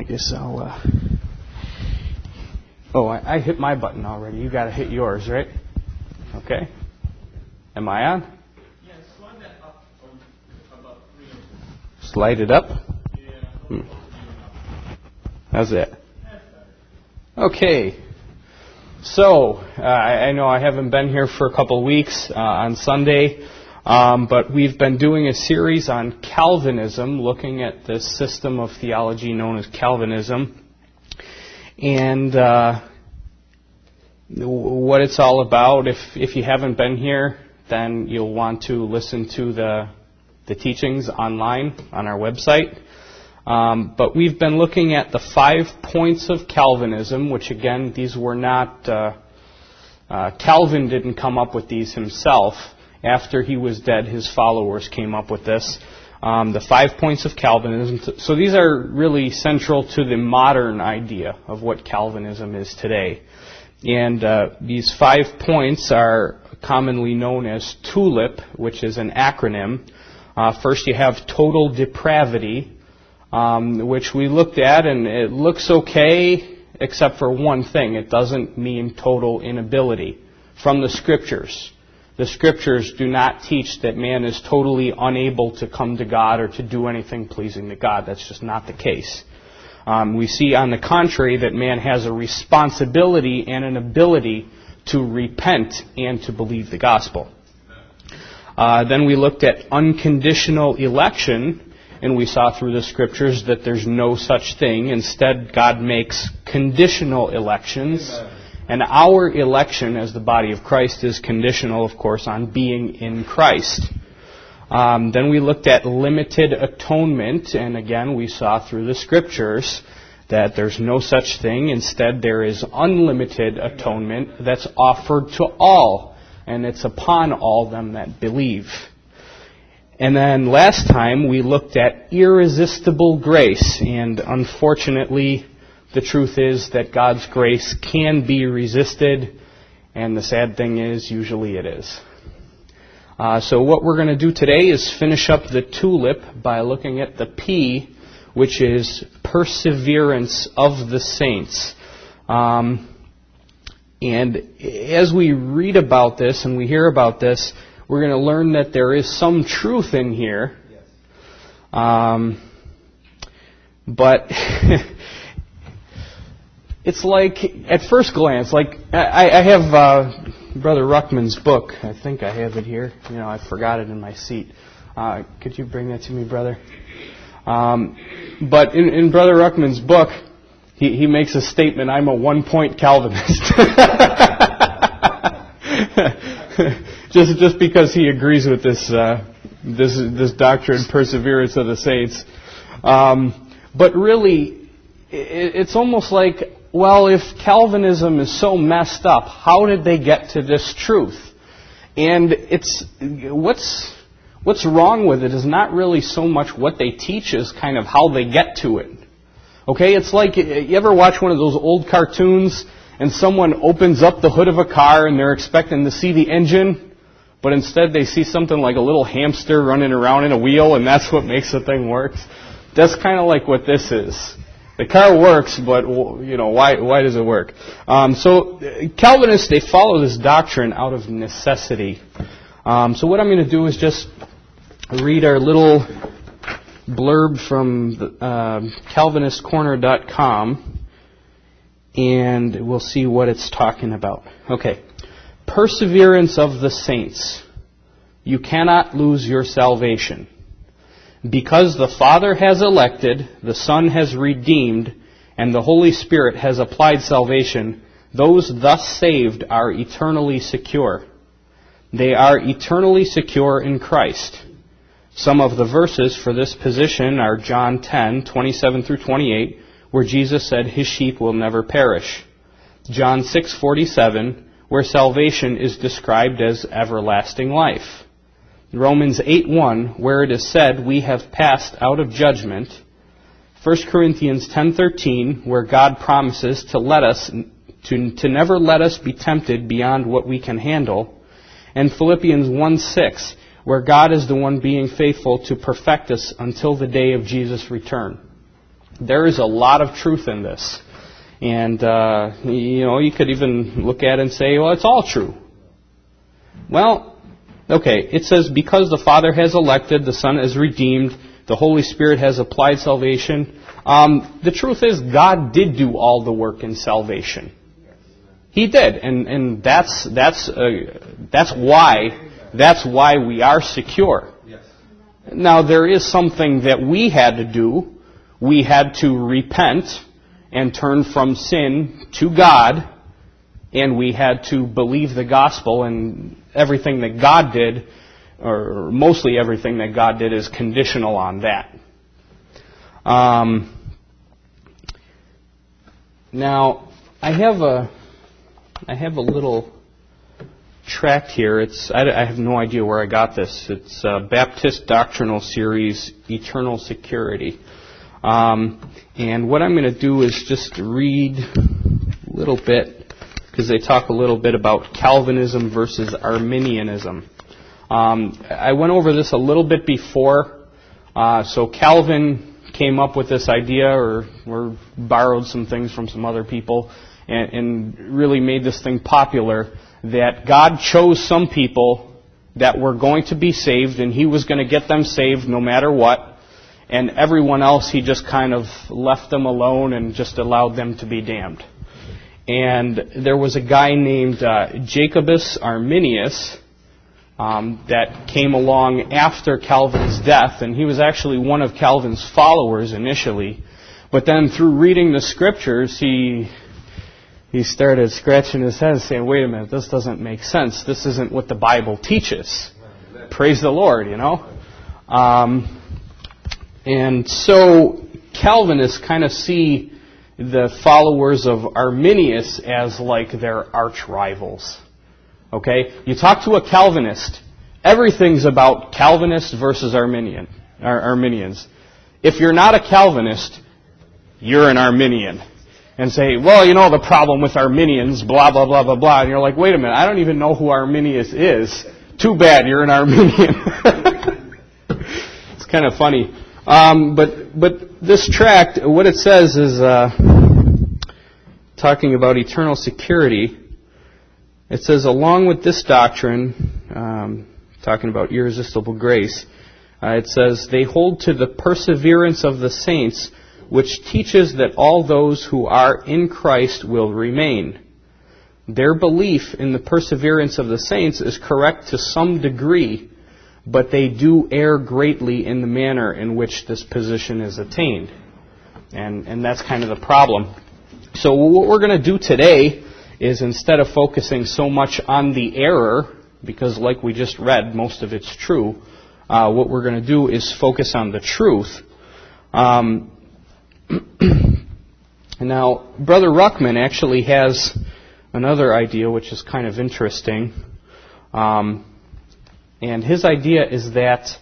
guess I'll... Oh, I hit my button already. You got to hit yours, right? Okay. Am I on? Yeah, slide that up about 3 inches. Slide it up? Yeah. How's that? Okay. So, I know I haven't been here for a couple of weeks on Sunday, but we've been doing a series on Calvinism, looking at this system of theology known as Calvinism, and what it's all about. If you haven't been here, then you'll want to listen to the teachings online on our website. But we've been looking at the 5 points of Calvinism, which again, these were not, Calvin didn't come up with these himself. After he was dead, his followers came up with this. The 5 points of Calvinism. So these are really central to the modern idea of what Calvinism is today. And these 5 points are commonly known as TULIP, which is an acronym. First you have total depravity, which we looked at, and it looks okay, except for one thing. It doesn't mean total inability from the Scriptures. The Scriptures do not teach that man is totally unable to come to God or to do anything pleasing to God. That's just not the case. We see, on the contrary, that man has a responsibility and an ability to repent and to believe the gospel. Then we looked at unconditional election, and we saw through the Scriptures that there's no such thing. Instead, God makes conditional elections. And our election as the body of Christ is conditional, of course, on being in Christ. Then we looked at limited atonement, and again, we saw through the Scriptures that there's no such thing. Instead, there is unlimited atonement that's offered to all, and it's upon all them that believe. And then last time we looked at irresistible grace, and unfortunately the truth is that God's grace can be resisted, and the sad thing is usually it is. So what we're going to do today is finish up the TULIP by looking at the P, which is perseverance of the saints. And as we read about this and we hear about this, we're going to learn that there is some truth in here. But it's like, at first glance, like I have Brother Ruckman's book. I think I have it here. I forgot it in my seat. Could you bring that to me, brother? But in Brother Ruckman's book, he makes a statement, I'm a one-point Calvinist. just because he agrees with this doctrine, perseverance of the saints. But really, it's almost like, well, if Calvinism is so messed up, how did they get to this truth? And it's what's wrong with it is not really so much what they teach as kind of how they get to it. Okay, it's like, you ever watch one of those old cartoons and someone opens up the hood of a car and they're expecting to see the engine, but instead they see something like a little hamster running around in a wheel, and that's what makes the thing work? That's kind of like what this is. The car works, but why does it work? So Calvinists, they follow this doctrine out of necessity. So what I'm going to do is just read our little blurb from CalvinistCorner.com, and we'll see what it's talking about. Okay. Perseverance of the saints. You cannot lose your salvation. Because the Father has elected, the Son has redeemed, and the Holy Spirit has applied salvation, those thus saved are eternally secure. They are eternally secure in Christ. Some of the verses for this position are John 10:27 through 28, where Jesus said his sheep will never perish. John 6:47, where salvation is described as everlasting life. Romans 8:1, where it is said, we have passed out of judgment. 1 Corinthians 10:13, where God promises to never let us be tempted beyond what we can handle. And Philippians 1:6, where God is the one being faithful to perfect us until the day of Jesus' return. there is a lot of truth in this. And, you could even look at it and say, well, it's all true. Well, okay, it says, because the Father has elected, the Son has redeemed, the Holy Spirit has applied salvation. The truth is, God did do all the work in salvation. He did, and that's why we are secure. Now, there is something that we had to do. We had to repent and turn from sin to God, and we had to believe the gospel, and everything that God did, or mostly everything that God did, is conditional on that. Now, I have a little tract here. I have no idea where I got this. It's Baptist Doctrinal Series, Eternal Security. And what I'm going to do is just read a little bit, because they talk a little bit about Calvinism versus Arminianism. I went over this a little bit before. So Calvin came up with this idea, or borrowed some things from some other people, and really made this thing popular, that God chose some people that were going to be saved, and He was going to get them saved no matter what, and everyone else He just kind of left them alone and just allowed them to be damned. And there was a guy named Jacobus Arminius that came along after Calvin's death, and he was actually one of Calvin's followers initially. But then through reading the Scriptures, he started scratching his head saying, wait a minute, this doesn't make sense. This isn't what the Bible teaches. Praise the Lord, And so Calvinists kind of see the followers of Arminius as like their arch rivals. Okay? You talk to a Calvinist, everything's about Calvinists versus Arminians. If you're not a Calvinist, you're an Arminian. And say, well, the problem with Arminians, blah, blah, blah, blah, blah. And you're like, wait a minute, I don't even know who Arminius is. Too bad, you're an Arminian. It's kind of funny. But this tract, what it says is, talking about eternal security, it says, along with this doctrine, talking about irresistible grace, it says, they hold to the perseverance of the saints, which teaches that all those who are in Christ will remain. Their belief in the perseverance of the saints is correct to some degree, but they do err greatly in the manner in which this position is attained. And that's kind of the problem. So what we're going to do today is, instead of focusing so much on the error, because like we just read, most of it's true, what we're going to do is focus on the truth. Now, Brother Ruckman actually has another idea which is kind of interesting. And his idea is that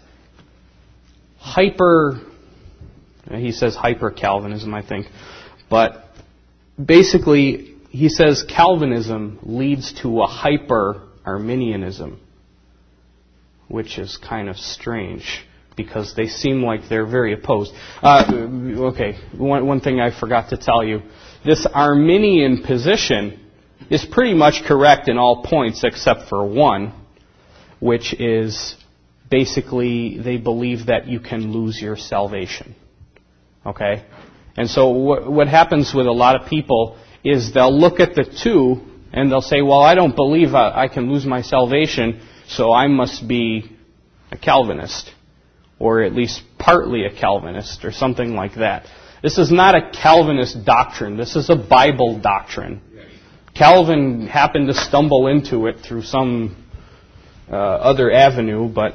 he says hyper-Calvinism, I think, but basically he says Calvinism leads to a hyper-Arminianism, which is kind of strange, because they seem like they're very opposed. Okay, one thing I forgot to tell you. This Arminian position is pretty much correct in all points except for one, which is basically they believe that you can lose your salvation. Okay? And so what happens with a lot of people is they'll look at the two and they'll say, well, I don't believe I can lose my salvation, so I must be a Calvinist, or at least partly a Calvinist, or something like that. This is not a Calvinist doctrine. This is a Bible doctrine. Calvin happened to stumble into it through some other avenue, but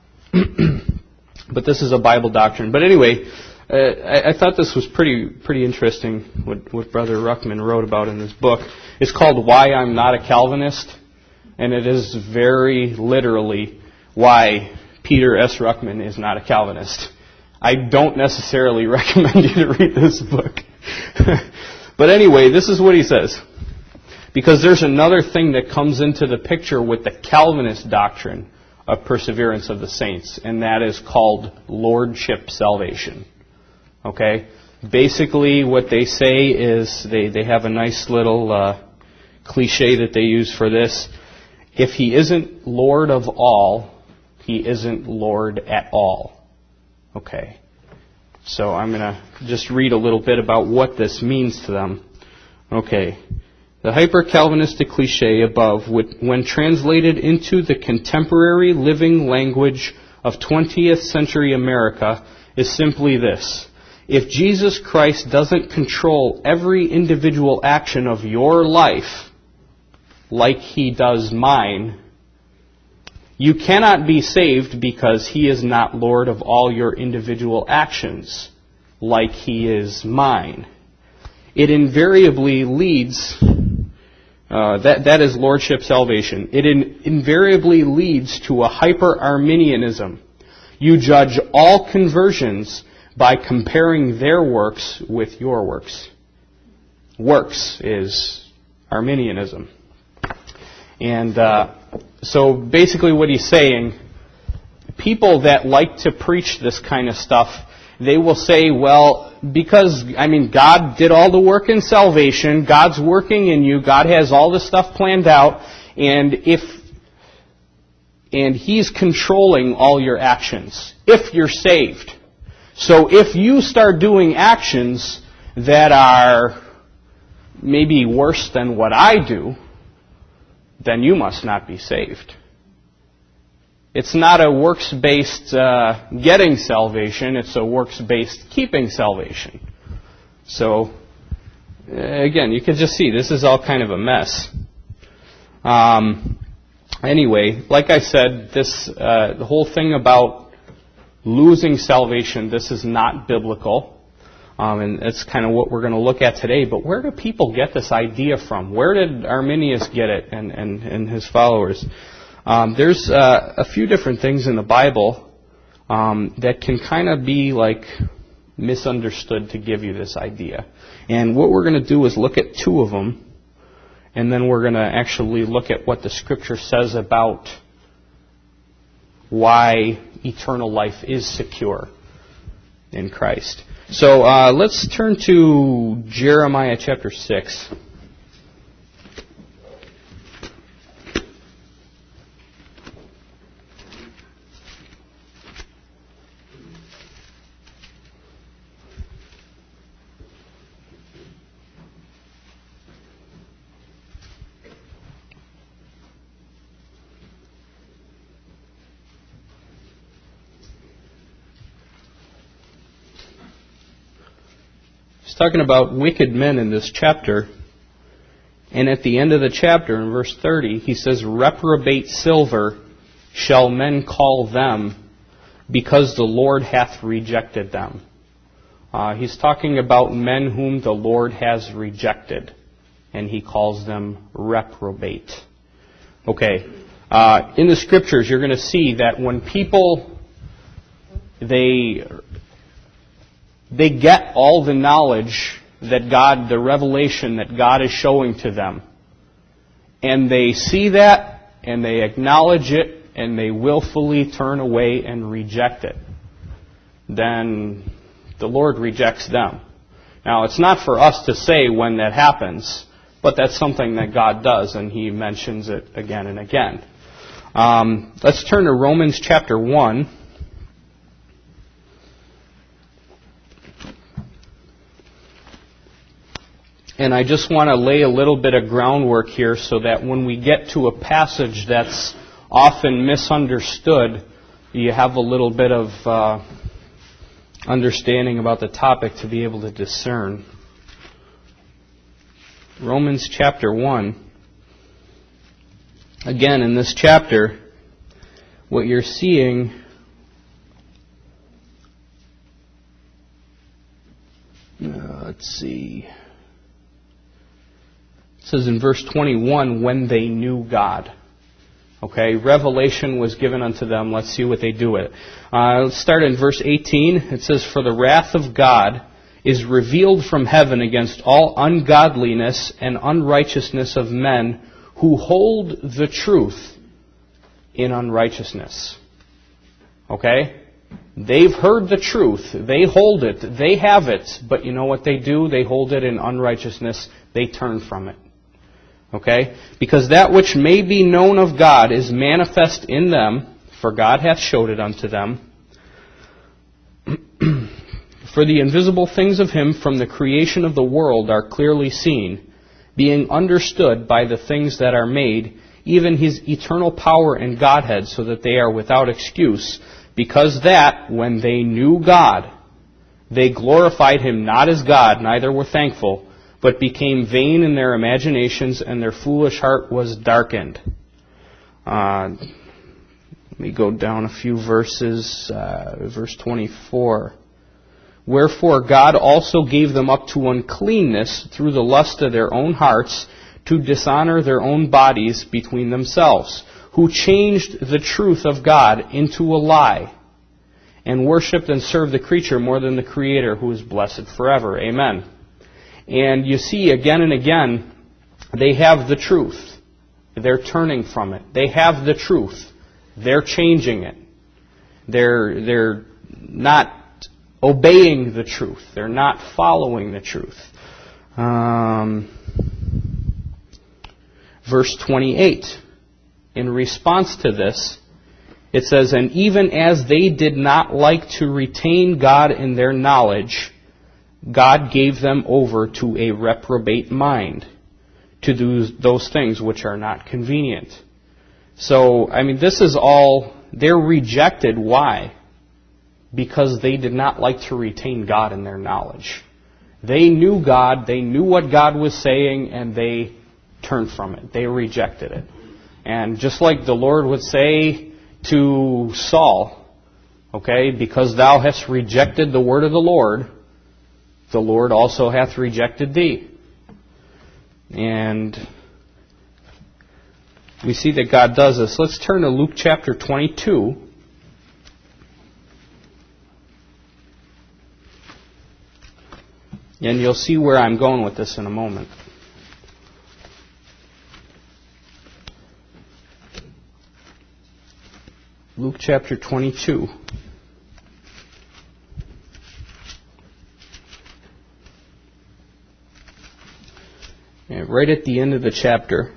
this is a Bible doctrine. But anyway, I thought this was pretty interesting, what Brother Ruckman wrote about in his book. It's called Why I'm Not a Calvinist, and it is very literally why Peter S. Ruckman is not a Calvinist. I don't necessarily recommend you to read this book. But anyway, this is what he says. Because there's another thing that comes into the picture with the Calvinist doctrine of perseverance of the saints, and that is called lordship salvation. Okay? Basically, what they say is they have a nice little cliche that they use for this. If he isn't Lord of all, he isn't Lord at all. Okay. So I'm going to just read a little bit about what this means to them. Okay. The hyper-Calvinistic cliche above, when translated into the contemporary living language of 20th century America, is simply this. If Jesus Christ doesn't control every individual action of your life like He does mine, you cannot be saved because He is not Lord of all your individual actions like He is mine. It invariably leads, that is Lordship salvation. It invariably leads to a hyper-Arminianism. You judge all conversions by comparing their works with your works. Works is Arminianism. And so basically what he's saying, people that like to preach this kind of stuff, they will say, well, because, God did all the work in salvation, God's working in you, God has all this stuff planned out, and He's controlling all your actions, if you're saved. So if you start doing actions that are maybe worse than what I do, then you must not be saved. It's not a works-based getting salvation, it's a works-based keeping salvation. So, again, you can just see this is all kind of a mess. Anyway, like I said, the whole thing about losing salvation, this is not biblical. And that's kind of what we're going to look at today. But where do people get this idea from? Where did Arminius get it and his followers? There's a few different things in the Bible that can kind of be like misunderstood to give you this idea. And what we're going to do is look at two of them, and then we're going to actually look at what the Scripture says about why eternal life is secure in Christ. So let's turn to Jeremiah chapter 6. He's talking about wicked men in this chapter. And at the end of the chapter, in verse 30, he says, reprobate silver shall men call them, because the Lord hath rejected them. He's talking about men whom the Lord has rejected, and he calls them reprobate. Okay, in the Scriptures, you're going to see that when people, they get all the knowledge that God, the revelation that God is showing to them, and they see that, and they acknowledge it, and they willfully turn away and reject it, then the Lord rejects them. Now, it's not for us to say when that happens, but that's something that God does, and He mentions it again and again. Let's turn to Romans chapter 1. And I just want to lay a little bit of groundwork here so that when we get to a passage that's often misunderstood, you have a little bit of understanding about the topic to be able to discern. Romans chapter 1. Again, in this chapter, what you're seeing let's see. It says in verse 21, when they knew God. Okay, revelation was given unto them. Let's see what they do with it. Let's start in verse 18. It says, for the wrath of God is revealed from heaven against all ungodliness and unrighteousness of men who hold the truth in unrighteousness. Okay? They've heard the truth. They hold it. They have it. But you know what they do? They hold it in unrighteousness. They turn from it. Okay? Because that which may be known of God is manifest in them, for God hath showed it unto them. For the invisible things of Him from the creation of the world are clearly seen, being understood by the things that are made, even His eternal power and Godhead, so that they are without excuse, because that, when they knew God, they glorified Him not as God, neither were thankful, but became vain in their imaginations, and their foolish heart was darkened. Let me go down a few verses. Verse 24. Wherefore God also gave them up to uncleanness through the lust of their own hearts, to dishonor their own bodies between themselves, who changed the truth of God into a lie, and worshipped and served the creature more than the Creator, who is blessed forever. Amen. And you see again and again, they have the truth. They're turning from it. They have the truth. They're changing it. They're not obeying the truth. They're not following the truth. Verse 28. In response to this, it says, and even as they did not like to retain God in their knowledge, God gave them over to a reprobate mind, to do those things which are not convenient. So, this is all, they're rejected. Why? Because they did not like to retain God in their knowledge. They knew God, they knew what God was saying, and they turned from it. They rejected it. And just like the Lord would say to Saul, okay, because thou hast rejected the word of the Lord also hath rejected thee. And we see that God does this. Let's turn to Luke chapter 22. And you'll see where I'm going with this in a moment. Luke chapter 22. And right at the end of the chapter,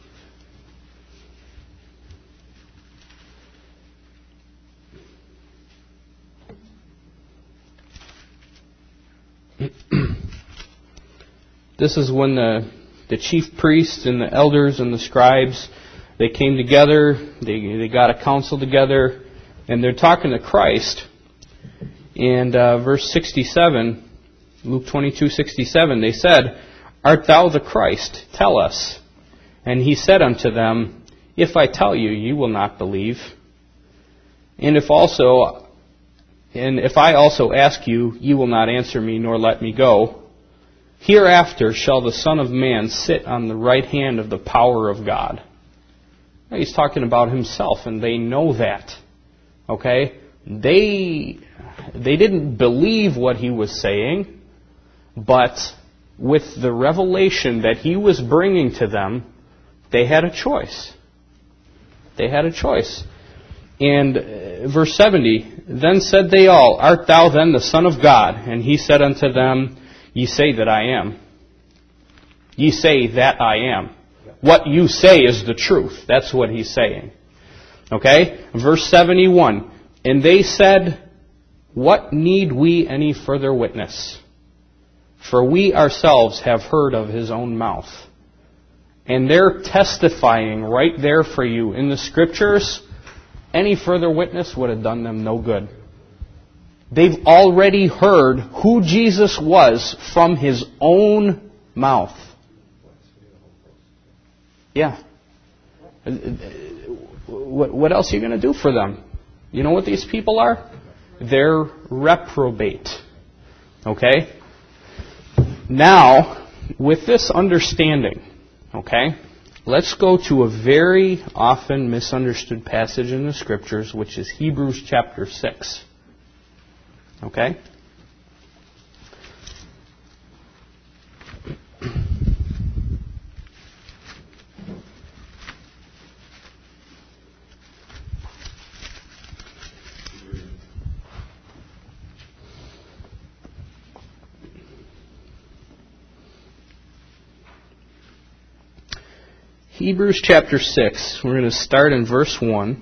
this is when the chief priests and the elders and the scribes, they came together, they got a council together, and they're talking to Christ. And verse 67, Luke 22:67, they said, Art thou the Christ? Tell us. And he said unto them, If I tell you, you will not believe. And if I also ask you, you will not answer me, nor let me go. Hereafter shall the Son of Man sit on the right hand of the power of God. Now, he's talking about himself, and they know that. Okay? They didn't believe what he was saying, but with the revelation that he was bringing to them, they had a choice. They had a choice. And verse 70, Then said they all, Art thou then the Son of God? And he said unto them, Ye say that I am. Ye say that I am. What you say is the truth. That's what he's saying. Okay? Verse 71, And they said, What need we any further witness? For we ourselves have heard of his own mouth. And they're testifying right there for you in the Scriptures. Any further witness would have done them no good. They've already heard who Jesus was from his own mouth. Yeah. What else are you going to do for them? You know what these people are? They're reprobate. Okay? Now, with this understanding, okay, let's go to a very often misunderstood passage in the Scriptures, which is Hebrews chapter 6. Okay? Hebrews chapter 6, we're going to start in verse 1.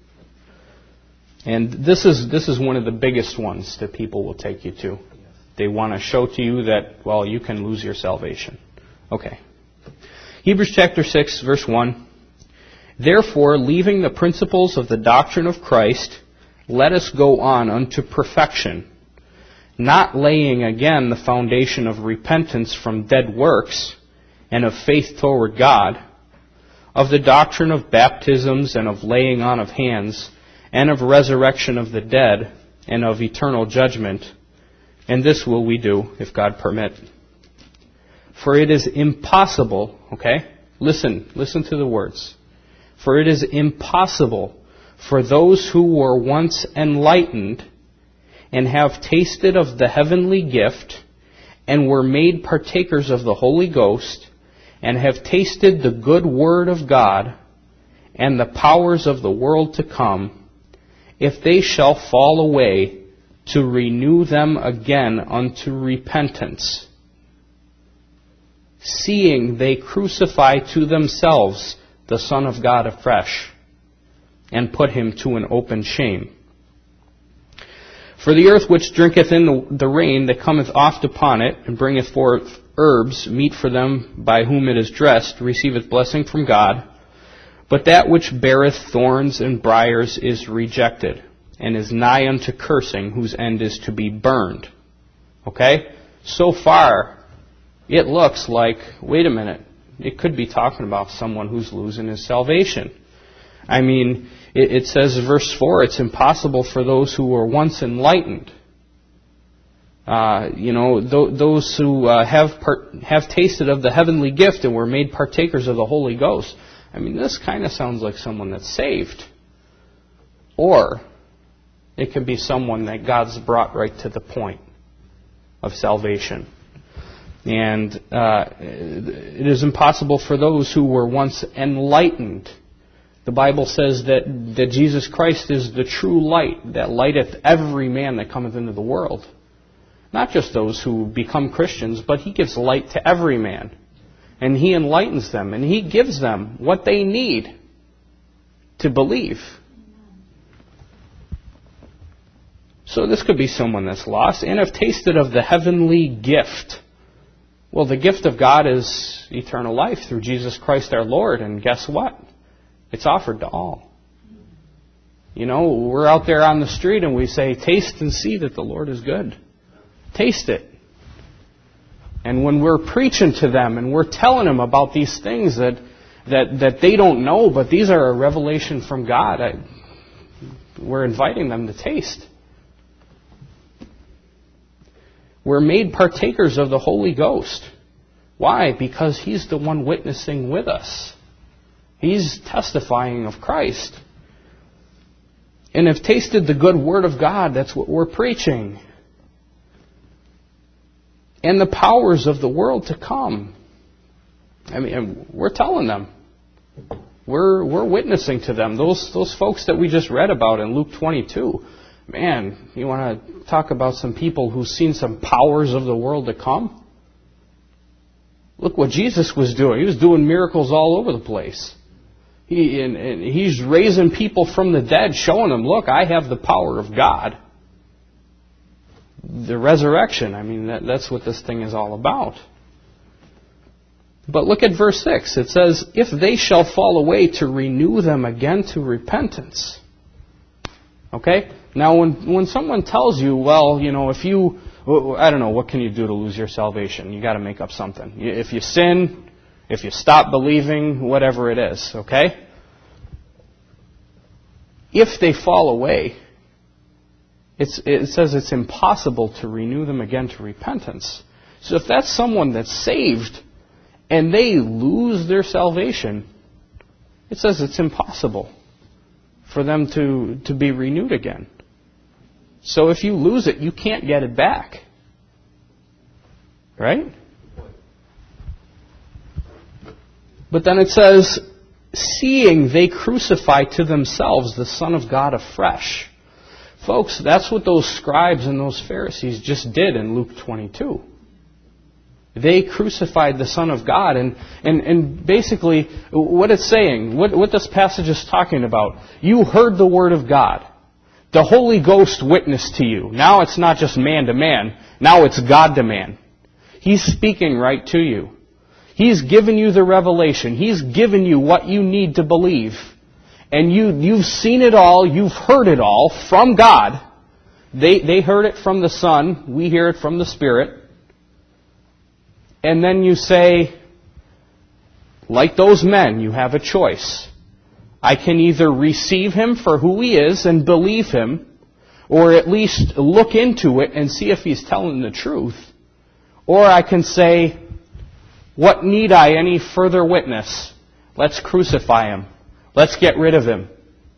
And this is one of the biggest ones that people will take you to. They want to show to you that, well, you can lose your salvation. Okay. Hebrews chapter 6, verse 1. Therefore, leaving the principles of the doctrine of Christ, let us go on unto perfection, not laying again the foundation of repentance from dead works and of faith toward God, of the doctrine of baptisms and of laying on of hands, and of resurrection of the dead, and of eternal judgment. And this will we do, if God permit. For it is impossible, okay? Listen to the words. For it is impossible for those who were once enlightened and have tasted of the heavenly gift and were made partakers of the Holy Ghost and have tasted the good word of God and the powers of the world to come, if they shall fall away, to renew them again unto repentance, seeing they crucify to themselves the Son of God afresh, and put him to an open shame. For the earth which drinketh in the rain that cometh oft upon it, and bringeth forth herbs, meet for them by whom it is dressed, receiveth blessing from God. But that which beareth thorns and briars is rejected, and is nigh unto cursing, whose end is to be burned. Okay? So far, it looks like, wait a minute, it could be talking about someone who's losing his salvation. I mean, it says in verse 4, it's impossible for those who were once enlightened. Those who have tasted of the heavenly gift and were made partakers of the Holy Ghost. I mean, this kind of sounds like someone that's saved. Or it could be someone that God's brought right to the point of salvation. And it is impossible for those who were once enlightened. The Bible says that Jesus Christ is the true light that lighteth every man that cometh into the world. Not just those who become Christians, but He gives light to every man. And He enlightens them, and He gives them what they need to believe. So this could be someone that's lost and have tasted of the heavenly gift. Well, the gift of God is eternal life through Jesus Christ our Lord. And guess what? It's offered to all. You know, we're out there on the street and we say, taste and see that the Lord is good. Taste it. And when we're preaching to them and we're telling them about these things that they don't know, but these are a revelation from God, we're inviting them to taste. We're made partakers of the Holy Ghost. Why? Because He's the one witnessing with us. He's testifying of Christ. And have tasted the good word of God. That's what we're preaching. And the powers of the world to come. I mean, we're telling them. We're witnessing to them. Those folks that we just read about in Luke 22. Man, you want to talk about some people who've seen some powers of the world to come? Look what Jesus was doing. He was doing miracles all over the place. He's raising people from the dead, showing them, look, I have the power of God. The resurrection, I mean, that's what this thing is all about. But look at verse 6. It says, if they shall fall away, to renew them again to repentance. Okay? Now, when someone tells you, well, you know, if you, I don't know, what can you do to lose your salvation? You got to make up something. If you sin, if you stop believing, whatever it is, okay? If they fall away, it says it's impossible to renew them again to repentance. So if that's someone that's saved and they lose their salvation, it says it's impossible for them to be renewed again. So if you lose it, you can't get it back. Right? But then it says, seeing they crucify to themselves the Son of God afresh. Folks, that's what those scribes and those Pharisees just did in Luke 22. They crucified the Son of God. And basically, what it's saying, what this passage is talking about, you heard the Word of God. The Holy Ghost witnessed to you. Now it's not just man to man. Now it's God to man. He's speaking right to you. He's given you the revelation. He's given you what you need to believe. And you've seen it all. You've heard it all from God. They heard it from the Son. We hear it from the Spirit. And then you say, like those men, you have a choice. I can either receive Him for who He is and believe Him, or at least look into it and see if He's telling the truth. Or I can say, what need I any further witness? Let's crucify Him. Let's get rid of Him.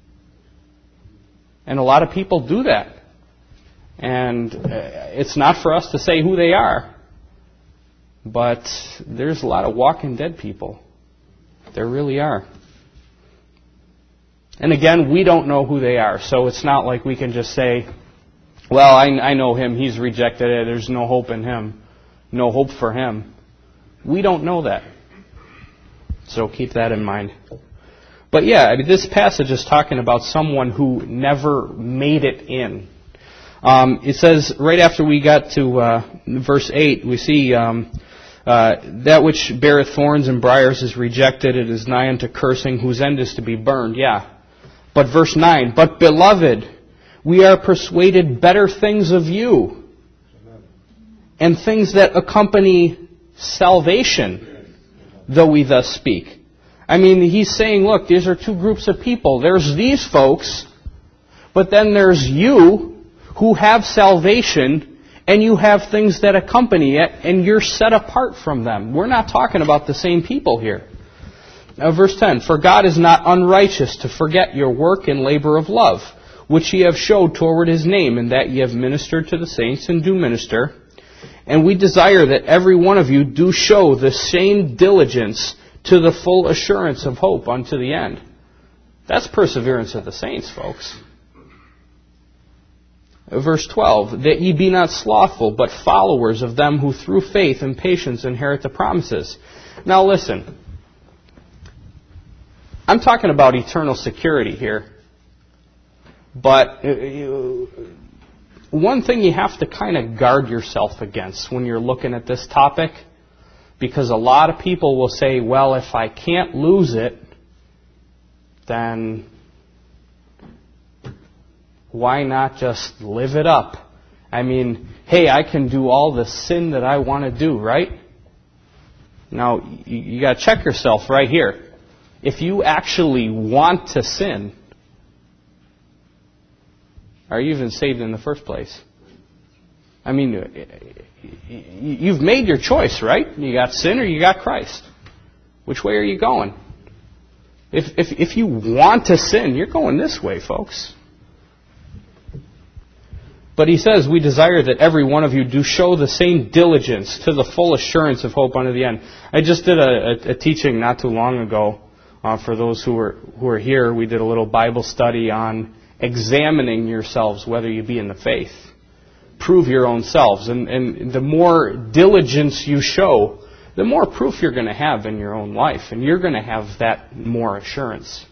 And a lot of people do that. And it's not for us to say who they are. But there's a lot of walking dead people. There really are. And again, we don't know who they are. So it's not like we can just say, well, I know him. He's rejected it. There's no hope in him. No hope for him. We don't know that. So keep that in mind. But yeah, this passage is talking about someone who never made it in. It says, right after we got to verse 8, we see that which beareth thorns and briars is rejected. It is nigh unto cursing, whose end is to be burned. Yeah. But verse 9, but beloved, we are persuaded better things of you, and things that accompany salvation, though we thus speak. I mean, he's saying, look, these are two groups of people. There's these folks, but then there's you who have salvation, and you have things that accompany it, and you're set apart from them. We're not talking about the same people here. Verse 10, for God is not unrighteous to forget your work and labor of love, which ye have showed toward His name, and that ye have ministered to the saints and do minister. And we desire that every one of you do show the same diligence to the full assurance of hope unto the end. That's perseverance of the saints, folks. Verse 12, that ye be not slothful, but followers of them who through faith and patience inherit the promises. Now listen, I'm talking about eternal security here. But one thing you have to kind of guard yourself against when you're looking at this topic, because a lot of people will say, well, if I can't lose it, then why not just live it up? I mean, hey, I can do all the sin that I want to do, right? Now, you got to check yourself right here. If you actually want to sin, are you even saved in the first place? I mean, you've made your choice, right? You got sin or you got Christ. Which way are you going? If you want to sin, you're going this way, folks. But he says, we desire that every one of you do show the same diligence to the full assurance of hope unto the end. I just did a teaching not too long ago. For those who are here, we did a little Bible study on examining yourselves, whether you be in the faith. Prove your own selves. And the more diligence you show, the more proof you're going to have in your own life. And you're going to have that more assurance.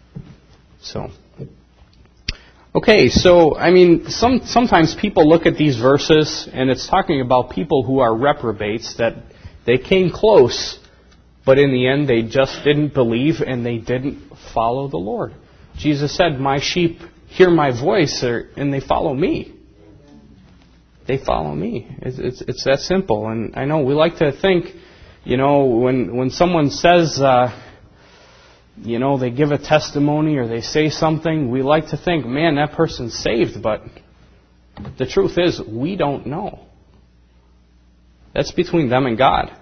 Okay, so, I mean, sometimes people look at these verses, and it's talking about people who are reprobates, that they came close, but in the end they just didn't believe and they didn't follow the Lord. Jesus said, my sheep hear my voice and they follow me. They follow me. It's that simple. And I know we like to think, when someone says, they give a testimony or they say something, we like to think, man, that person's saved. But the truth is, we don't know. That's between them and God.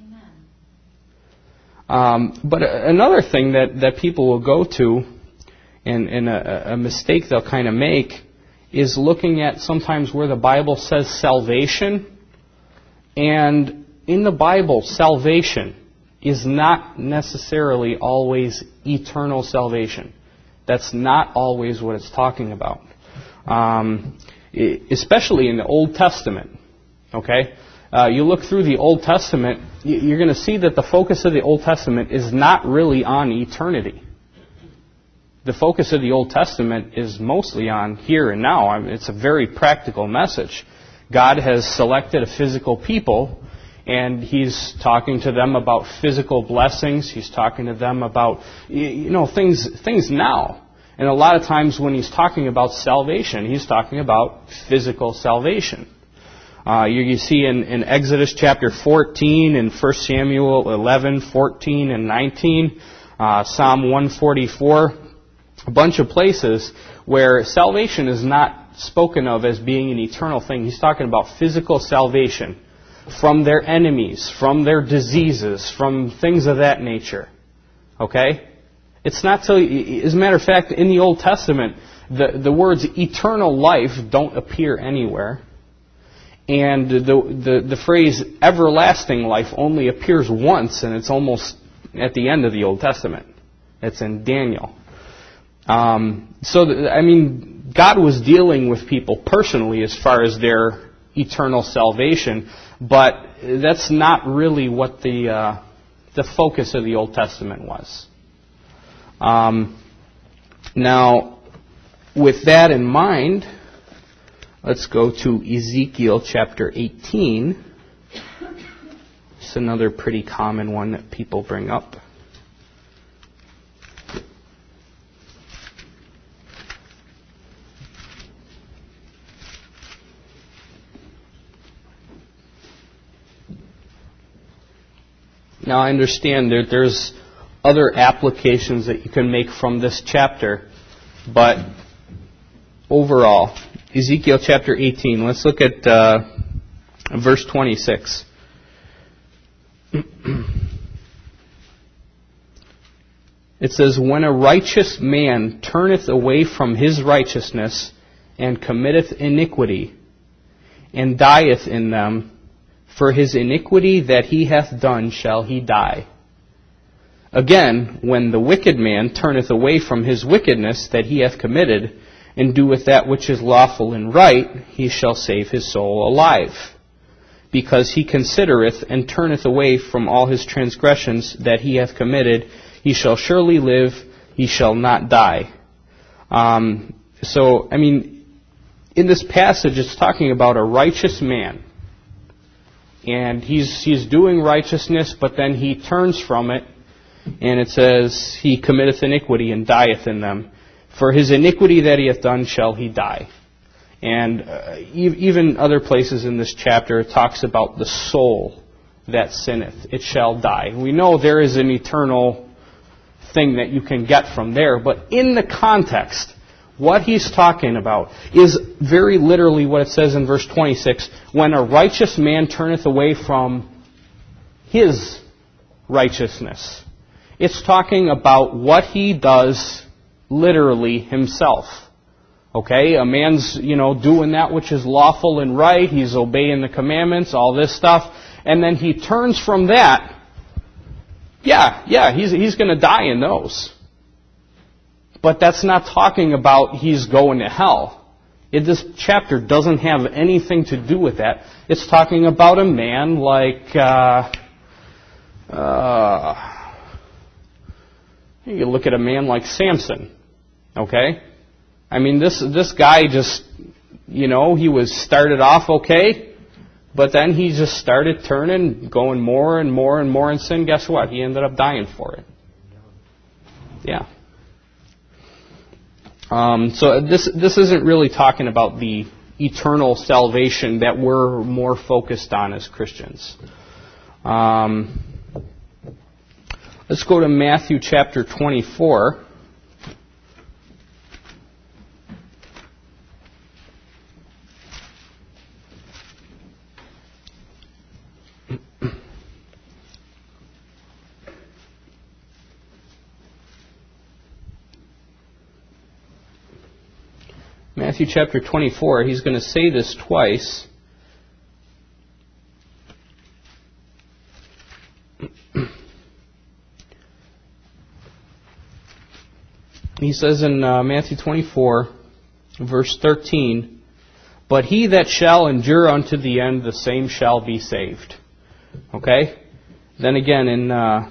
But another thing that people will go to, and a mistake they'll kind of make, is looking at sometimes where the Bible says salvation. And in the Bible, salvation is not necessarily always eternal salvation. That's not always what it's talking about. Especially in the Old Testament. Okay? you look through the Old Testament, you're going to see that the focus of the Old Testament is not really on eternity. The focus of the Old Testament is mostly on here and now. I mean, it's a very practical message. God has selected a physical people, and He's talking to them about physical blessings. He's talking to them about, things now. And a lot of times when He's talking about salvation, He's talking about physical salvation. You see in Exodus chapter 14, and 1 Samuel 11, 14, and 19, Psalm 144, a bunch of places where salvation is not spoken of as being an eternal thing. He's talking about physical salvation from their enemies, from their diseases, from things of that nature. Okay? It's not so. As a matter of fact, in the Old Testament, the words eternal life don't appear anywhere. And the phrase everlasting life only appears once, and it's almost at the end of the Old Testament. It's in Daniel. God was dealing with people personally as far as their eternal salvation, but that's not really what the focus of the Old Testament was. Now, with that in mind, let's go to Ezekiel chapter 18. It's another pretty common one that people bring up. Now, I understand that there's other applications that you can make from this chapter, but overall, Ezekiel chapter 18, let's look at verse 26. It says, "When a righteous man turneth away from his righteousness, and committeth iniquity, and dieth in them, for his iniquity that he hath done shall he die. Again, when the wicked man turneth away from his wickedness that he hath committed, and doeth that which is lawful and right, he shall save his soul alive. Because he considereth and turneth away from all his transgressions that he hath committed, he shall surely live, he shall not die." In this passage it's talking about a righteous man. And he's doing righteousness, but then he turns from it, and it says, "He committeth iniquity and dieth in them. For his iniquity that he hath done shall he die." And even other places in this chapter, it talks about the soul that sinneth. It shall die. We know there is an eternal thing that you can get from there, but in the context, what he's talking about is very literally what it says in verse 26, "When a righteous man turneth away from his righteousness." It's talking about what he does literally himself. Okay? A man's, doing that which is lawful and right. He's obeying the commandments, all this stuff. And then he turns from that. He's going to die in those. But that's not talking about he's going to hell. This chapter doesn't have anything to do with that. It's talking about a man like, you look at a man like Samson. Okay? This guy just, he was started off okay, but then he just started turning, going more and more and more in sin. Guess what? He ended up dying for it. Yeah. So this isn't really talking about the eternal salvation that we're more focused on as Christians. Let's go to Matthew chapter 24. Matthew chapter 24, he's going to say this twice. He says in Matthew 24, verse 13, But he that shall endure unto the end, the same shall be saved. Okay? Then again in... I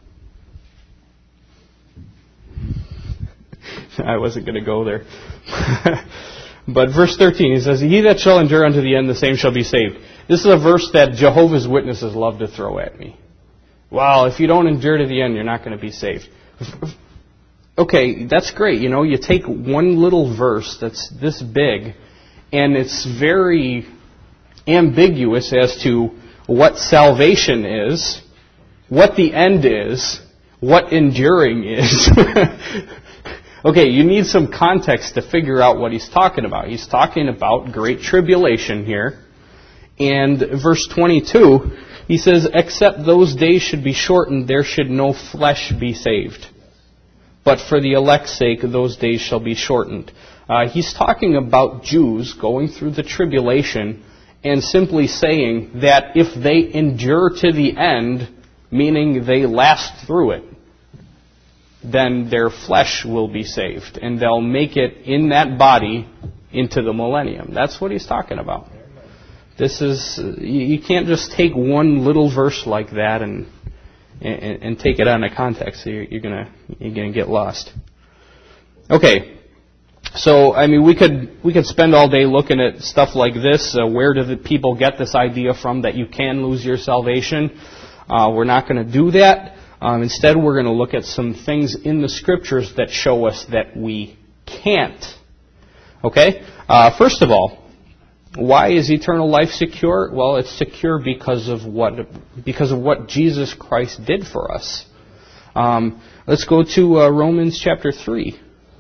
wasn't going to go there. But verse 13, he says, he that shall endure unto the end, the same shall be saved. This is a verse that Jehovah's Witnesses love to throw at me. Well, if you don't endure to the end, you're not going to be saved. Okay, that's great. You know, you take one little verse that's this big, and it's very ambiguous as to what salvation is, what the end is, what enduring is. Okay, you need some context to figure out what he's talking about. He's talking about great tribulation here. And verse 22, he says, except those days should be shortened, there should no flesh be saved. But for the elect's sake, those days shall be shortened. He's talking about Jews going through the tribulation and simply saying that if they endure to the end, meaning they last through it, then their flesh will be saved, and they'll make it in that body into the millennium. That's what he's talking about. This is, you can't just take one little verse like that and take it out of context. You're gonna get lost. Okay, so I mean we could spend all day looking at stuff like this. Where do the people get this idea from that you can lose your salvation? We're not going to do that. Instead, we're going to look at some things in the Scriptures that show us that we can't. Okay? First of all, why is eternal life secure? Well, it's secure because of what Jesus Christ did for us. Let's go to Romans chapter 3.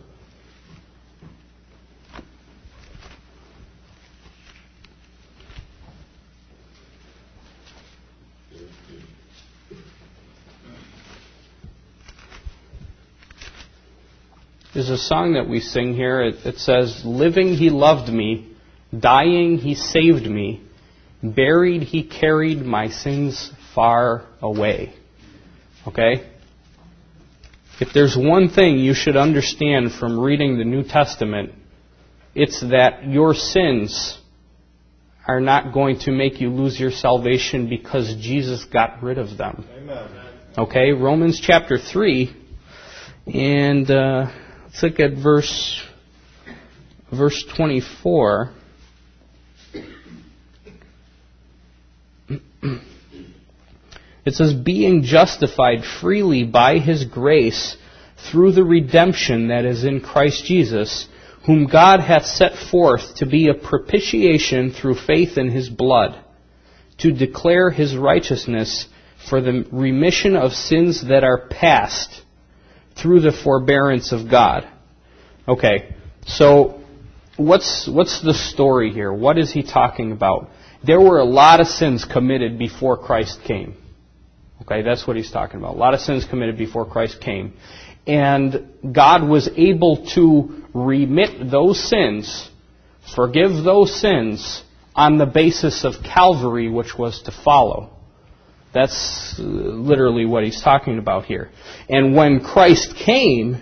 There's a song that we sing here. It says, living he loved me, dying he saved me, buried he carried my sins far away. Okay? If there's one thing you should understand from reading the New Testament, it's that your sins are not going to make you lose your salvation because Jesus got rid of them. Amen. Okay? Romans chapter 3, and let's look at verse 24. It says, being justified freely by His grace through the redemption that is in Christ Jesus, whom God hath set forth to be a propitiation through faith in His blood, to declare His righteousness for the remission of sins that are past, through the forbearance of God. Okay, so what's the story here? What is he talking about? There were a lot of sins committed before Christ came. Okay, that's what he's talking about. A lot of sins committed before Christ came. And God was able to remit those sins, forgive those sins, on the basis of Calvary, which was to follow. That's literally what he's talking about here. And when Christ came,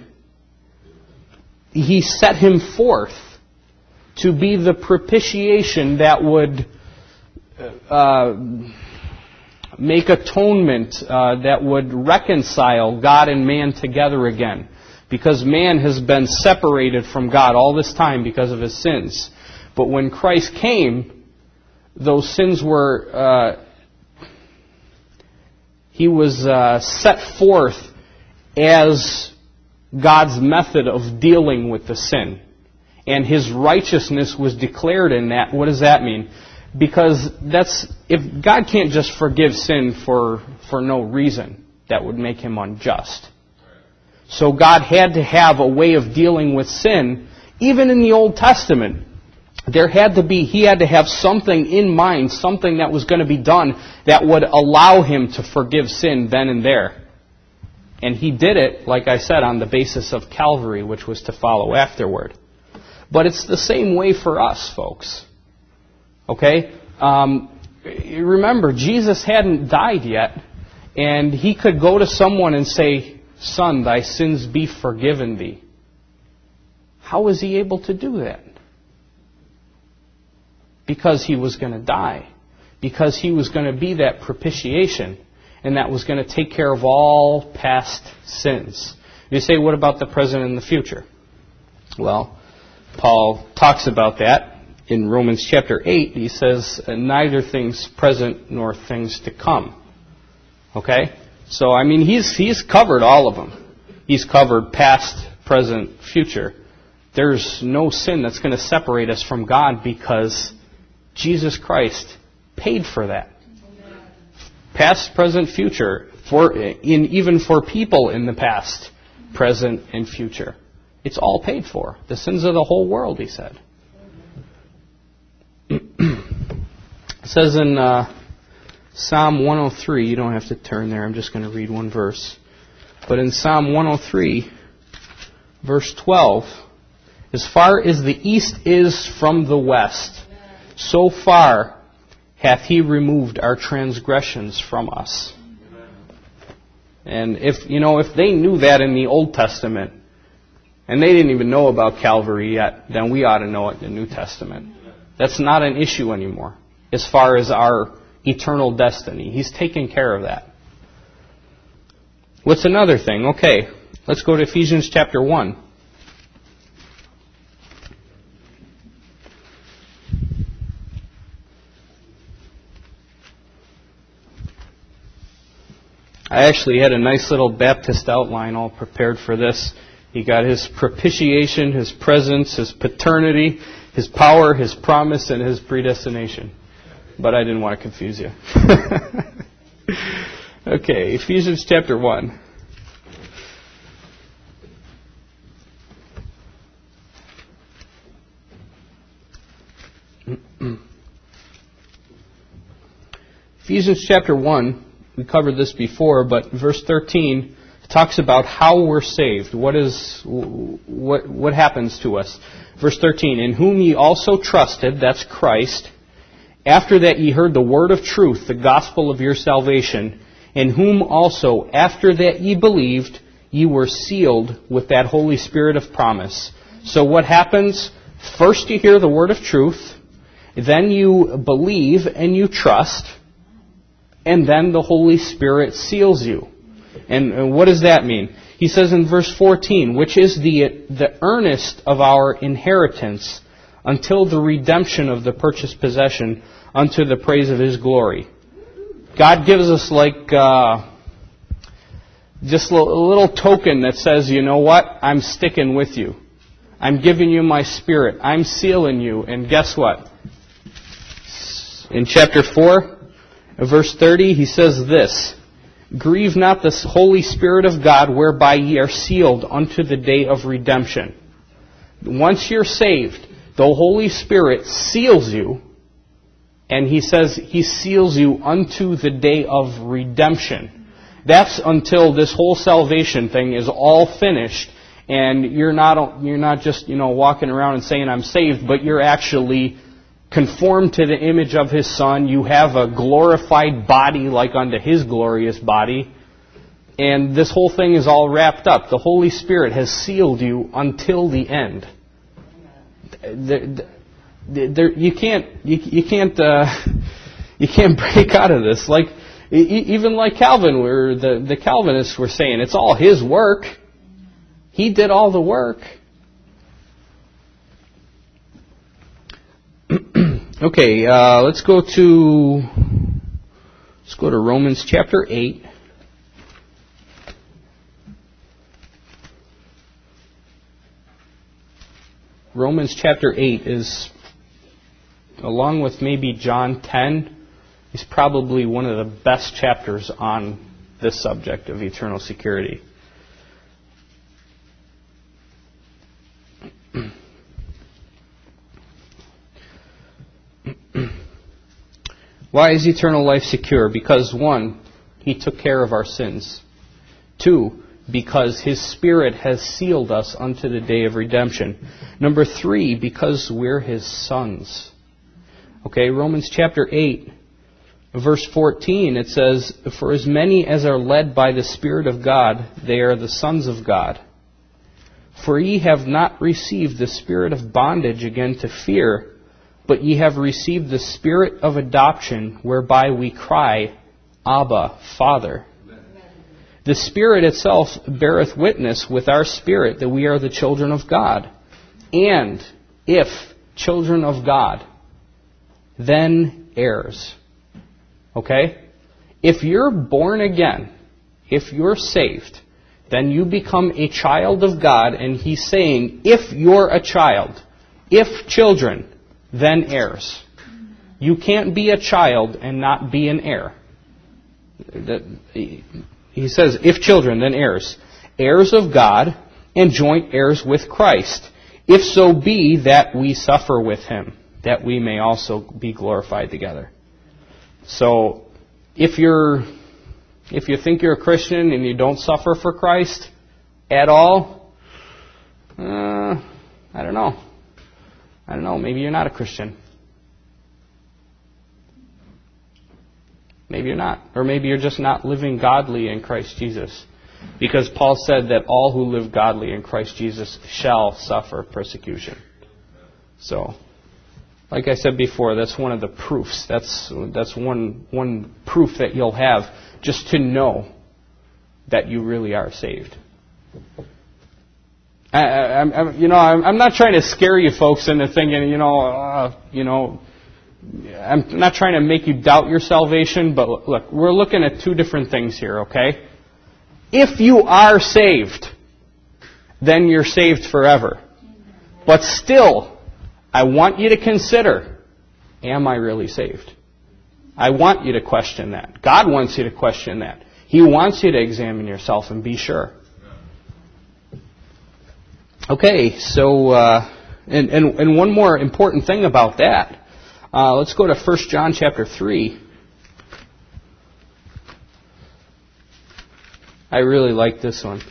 He set Him forth to be the propitiation that would make atonement, that would reconcile God and man together again. Because man has been separated from God all this time because of his sins. But when Christ came, those sins were... He was set forth as God's method of dealing with the sin. And His righteousness was declared in that. What does that mean? Because if God can't just forgive sin for no reason, that would make Him unjust. So God had to have a way of dealing with sin. Even in the Old Testament, He had to have something in mind, something that was going to be done that would allow Him to forgive sin then and there. And He did it, like I said, on the basis of Calvary, which was to follow afterward. But it's the same way for us, folks. Okay? Remember, Jesus hadn't died yet, and He could go to someone and say, Son, thy sins be forgiven thee. How was He able to do that? because he was going to die, because he was going to be that propitiation, and that was going to take care of all past sins. You say, what about the present and the future? Well, Paul talks about that in Romans chapter 8. He says, neither things present nor things to come. Okay? So, I mean, he's covered all of them. He's covered past, present, future. There's no sin that's going to separate us from God because Jesus Christ paid for that. Past, present, future, even for people in the past, present, and future. It's all paid for. The sins of the whole world, he said. It says in Psalm 103, you don't have to turn there, I'm just going to read one verse. But in Psalm 103, verse 12, as far as the east is from the west, so far hath he removed our transgressions from us. And if they knew that in the Old Testament, and they didn't even know about Calvary yet, then we ought to know it in the New Testament. That's not an issue anymore as far as our eternal destiny. He's taken care of that. What's another thing? Okay, let's go to Ephesians chapter 1. I actually had a nice little Baptist outline all prepared for this. He got his propitiation, his presence, his paternity, his power, his promise, and his predestination. But I didn't want to confuse you. Okay, Ephesians chapter 1. Ephesians chapter 1, we covered this before, but verse 13 talks about how we're saved. What happens to us? Verse 13, in whom ye also trusted, that's Christ, after that ye heard the word of truth, the gospel of your salvation, in whom also, after that ye believed, ye were sealed with that Holy Spirit of promise. So what happens? First you hear the word of truth, then you believe and you trust, and then the Holy Spirit seals you. And what does that mean? He says in verse 14, which is the earnest of our inheritance until the redemption of the purchased possession unto the praise of His glory. God gives us just a little token that says, you know what? I'm sticking with you. I'm giving you my Spirit. I'm sealing you. And guess what? In chapter 4, verse 30, he says this, grieve not the Holy Spirit of God, whereby ye are sealed unto the day of redemption. Once you're saved, the Holy Spirit seals you, and he says he seals you unto the day of redemption. That's until this whole salvation thing is all finished, and you're not just walking around and saying I'm saved, but you're actually conformed to the image of His Son. You have a glorified body like unto His glorious body. And this whole thing is all wrapped up. The Holy Spirit has sealed you until the end. You can't break out of this. Like even like Calvin, where the Calvinists were saying it's all His work. He did all the work. Okay, let's go to Romans chapter 8. Romans chapter 8 is, along with maybe John 10, is probably one of the best chapters on this subject of eternal security. Why is eternal life secure? Because 1, He took care of our sins. 2, because His Spirit has sealed us unto the day of redemption. Number 3, because we're His sons. Okay, Romans chapter 8, verse 14, it says, for as many as are led by the Spirit of God, they are the sons of God. For ye have not received the spirit of bondage again to fear, but ye have received the Spirit of adoption, whereby we cry, Abba, Father. The Spirit itself beareth witness with our spirit that we are the children of God. And if children of God, then heirs. Okay? If you're born again, if you're saved, then you become a child of God, and He's saying, if you're a child, if children, then heirs. You can't be a child and not be an heir. He says, if children, then heirs. Heirs of God, and joint heirs with Christ. If so be that we suffer with Him, that we may also be glorified together. So, if you think you're a Christian and you don't suffer for Christ at all, I don't know. Maybe you're not a Christian. Maybe you're not. Or maybe you're just not living godly in Christ Jesus. Because Paul said that all who live godly in Christ Jesus shall suffer persecution. So, like I said before, that's one of the proofs. That's one proof that you'll have just to know that you really are saved. I'm not trying to scare you folks into thinking, I'm not trying to make you doubt your salvation, but look, we're looking at two different things here, okay? If you are saved, then you're saved forever. But still, I want you to consider, am I really saved? I want you to question that. God wants you to question that. He wants you to examine yourself and be sure. Okay, so, and one more important thing about that. Let's go to 1 John chapter 3. I really like this one.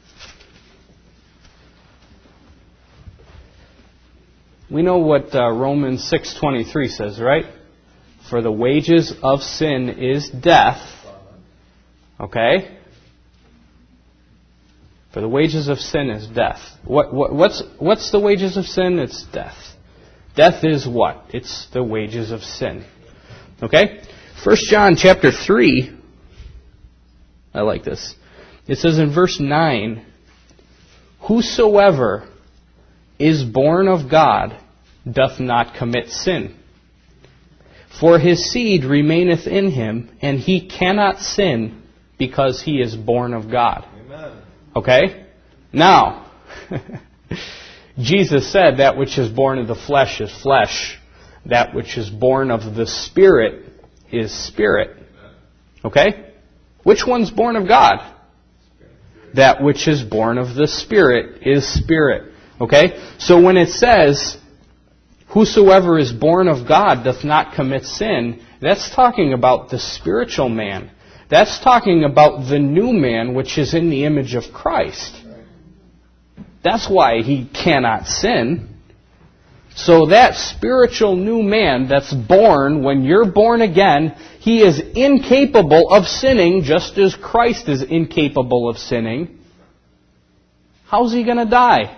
We know what Romans 6:23 says, right? For the wages of sin is death. Okay? For the wages of sin is death. What's the wages of sin? It's death. Death is what? It's the wages of sin. Okay? 1 John chapter 3. I like this. It says in verse 9, whosoever is born of God doth not commit sin. For his seed remaineth in him, and he cannot sin because he is born of God. Amen. Okay? Now, Jesus said that which is born of the flesh is flesh. That which is born of the Spirit is spirit. Okay? Which one's born of God? That which is born of the Spirit is spirit. Okay? So when it says, whosoever is born of God doth not commit sin, that's talking about the spiritual man. That's talking about the new man which is in the image of Christ. That's why he cannot sin. So that spiritual new man that's born, when you're born again, he is incapable of sinning just as Christ is incapable of sinning. How's he going to die?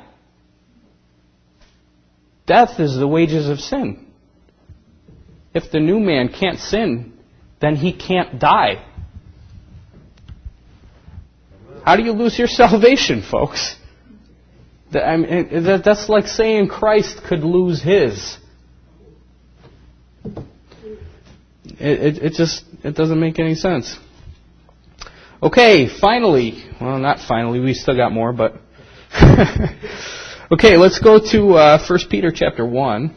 Death is the wages of sin. If the new man can't sin, then he can't die. How do you lose your salvation, folks? That's like saying Christ could lose his. It doesn't make any sense. Okay, finally. Well, not finally. We still got more, but... Okay, let's go to 1 Peter chapter 1.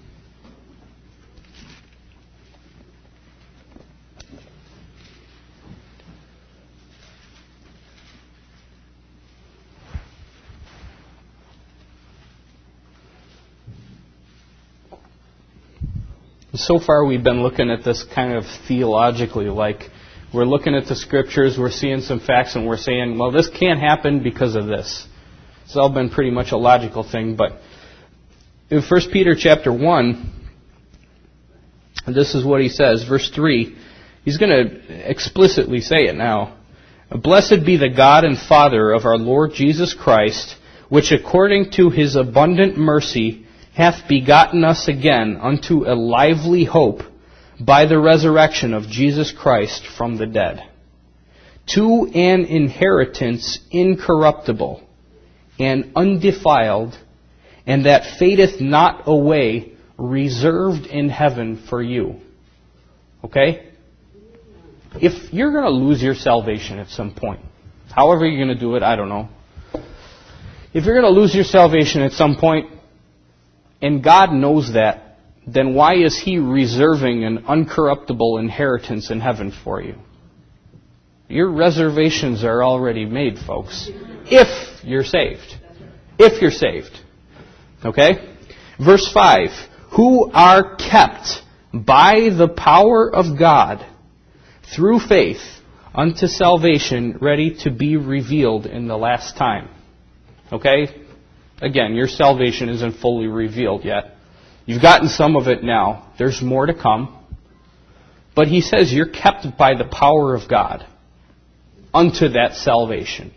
So far we've been looking at this kind of theologically, like we're looking at the Scriptures, we're seeing some facts, and we're saying, well, this can't happen because of this. It's all been pretty much a logical thing, but in 1 Peter chapter 1, this is what he says, verse 3. He's going to explicitly say it now. Blessed be the God and Father of our Lord Jesus Christ, which according to His abundant mercy hath begotten us again unto a lively hope by the resurrection of Jesus Christ from the dead, to an inheritance incorruptible and undefiled, and that fadeth not away, reserved in heaven for you. Okay? If you're going to lose your salvation at some point, however you're going to do it, I don't know. If you're going to lose your salvation at some point, and God knows that, then why is He reserving an uncorruptible inheritance in heaven for you? Your reservations are already made, folks. If you're saved. If you're saved. Okay? Verse 5. Who are kept by the power of God through faith unto salvation, ready to be revealed in the last time. Okay? Again, your salvation isn't fully revealed yet. You've gotten some of it now. There's more to come. But he says you're kept by the power of God unto that salvation.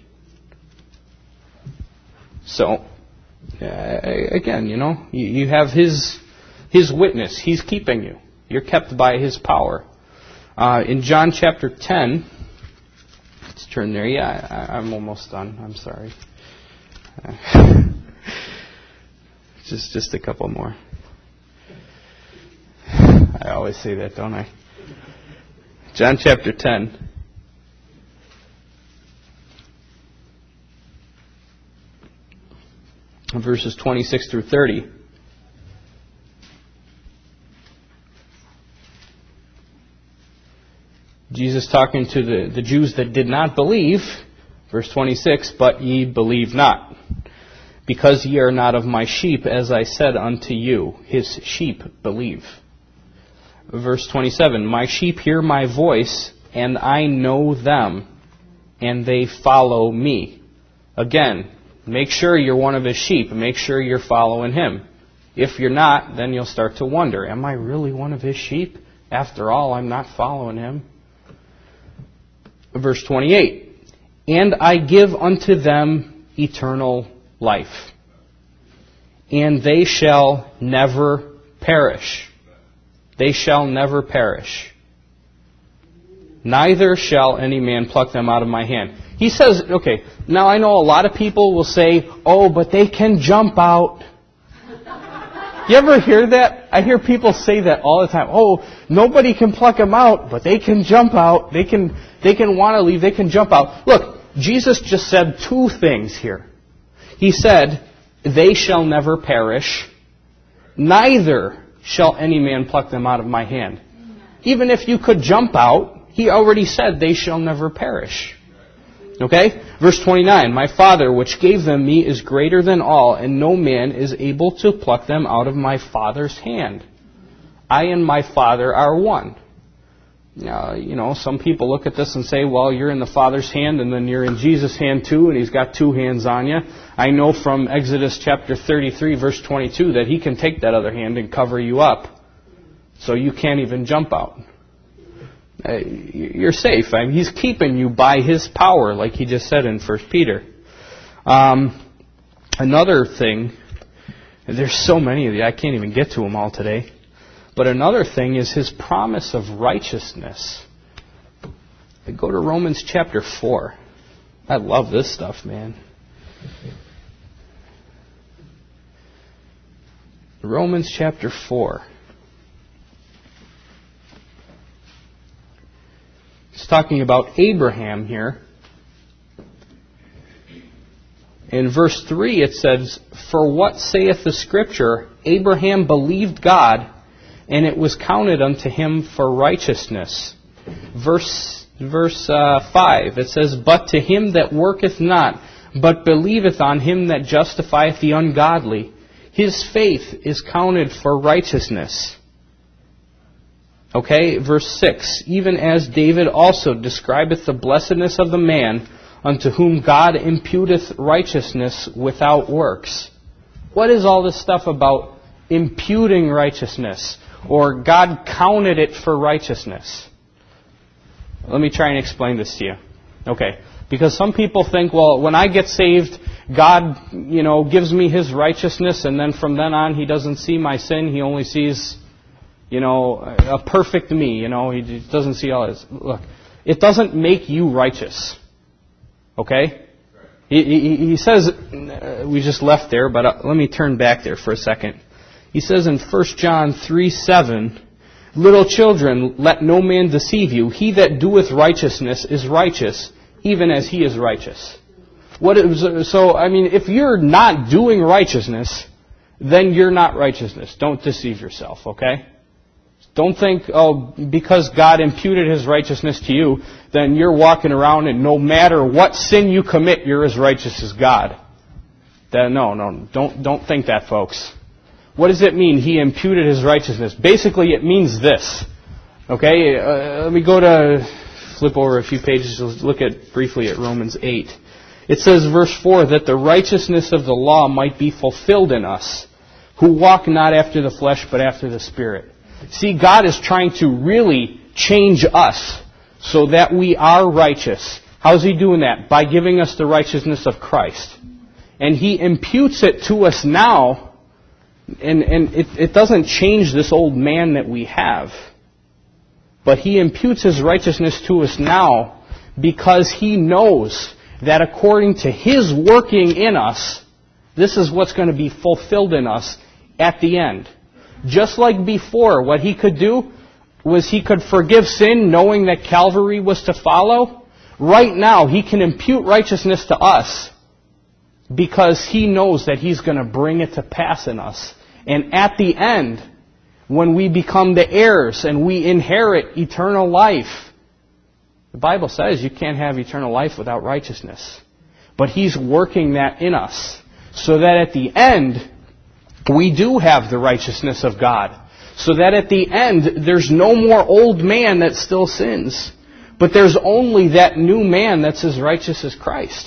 So, again, you have His witness. He's keeping you. You're kept by His power. In John chapter 10, let's turn there. Yeah, I'm almost done. I'm sorry. Just a couple more. I always say that, don't I? John chapter 10. Verses 26 through 30. Jesus talking to the Jews that did not believe, verse 26, but ye believe not, because ye are not of my sheep, as I said unto you, his sheep believe. Verse 27, my sheep hear my voice, and I know them, and they follow me. Again, make sure you're one of his sheep, and make sure you're following him. If you're not, then you'll start to wonder, am I really one of his sheep? After all, I'm not following him. Verse 28, and I give unto them eternal life, and they shall never perish. They shall never perish. Neither shall any man pluck them out of my hand. He says, okay, now I know a lot of people will say, oh, but they can jump out. You ever hear that? I hear people say that all the time. Oh, nobody can pluck them out, but they can jump out. They can want to leave. They can jump out. Look, Jesus just said two things here. He said, they shall never perish, neither shall any man pluck them out of my hand. Even if you could jump out, he already said they shall never perish. Okay? Verse 29, my Father which gave them me is greater than all, and no man is able to pluck them out of my Father's hand. I and my Father are one. Now, some people look at this and say, well, you're in the Father's hand, and then you're in Jesus' hand too, and He's got two hands on you. I know from Exodus chapter 33, verse 22, that He can take that other hand and cover you up, so you can't even jump out. You're safe. He's keeping you by His power, like He just said in 1 Peter. Another thing, there's so many of you, I can't even get to them all today. But another thing is His promise of righteousness. Go to Romans chapter 4. I love this stuff, man. Romans chapter 4. It's talking about Abraham here. In verse 3 it says, for what saith the Scripture? Abraham believed God, and it was counted unto him for righteousness. Verse 5, it says, but to him that worketh not, but believeth on him that justifieth the ungodly, his faith is counted for righteousness. Okay, verse 6, even as David also describeth the blessedness of the man unto whom God imputeth righteousness without works. What is all this stuff about imputing righteousness? Or God counted it for righteousness? Let me try and explain this to you. Okay, because some people think, well, when I get saved, God, gives me His righteousness, and then from then on He doesn't see my sin. He only sees, a perfect me. He doesn't see all this. Look, it doesn't make you righteous. Okay? He says, we just left there, but let me turn back there for a second. He says in 1 John 3:7, little children, let no man deceive you. He that doeth righteousness is righteous, even as he is righteous. If you're not doing righteousness, then you're not righteousness. Don't deceive yourself, okay? Don't think, because God imputed His righteousness to you, then you're walking around and no matter what sin you commit, you're as righteous as God. No, don't think that, folks. What does it mean, He imputed His righteousness? Basically, it means this. Okay, let me flip over a few pages, let's look briefly at Romans 8. It says, verse 4, that the righteousness of the law might be fulfilled in us, who walk not after the flesh, but after the Spirit. See, God is trying to really change us so that we are righteous. How's He doing that? By giving us the righteousness of Christ. And He imputes it to us now, and it doesn't change this old man that we have. But He imputes His righteousness to us now because He knows that according to His working in us, this is what's going to be fulfilled in us at the end. Just like before, what He could do was He could forgive sin knowing that Calvary was to follow. Right now, He can impute righteousness to us because He knows that He's going to bring it to pass in us. And at the end, when we become the heirs and we inherit eternal life, the Bible says you can't have eternal life without righteousness. But He's working that in us so that at the end, we do have the righteousness of God. So that at the end, there's no more old man that still sins. But there's only that new man that's as righteous as Christ.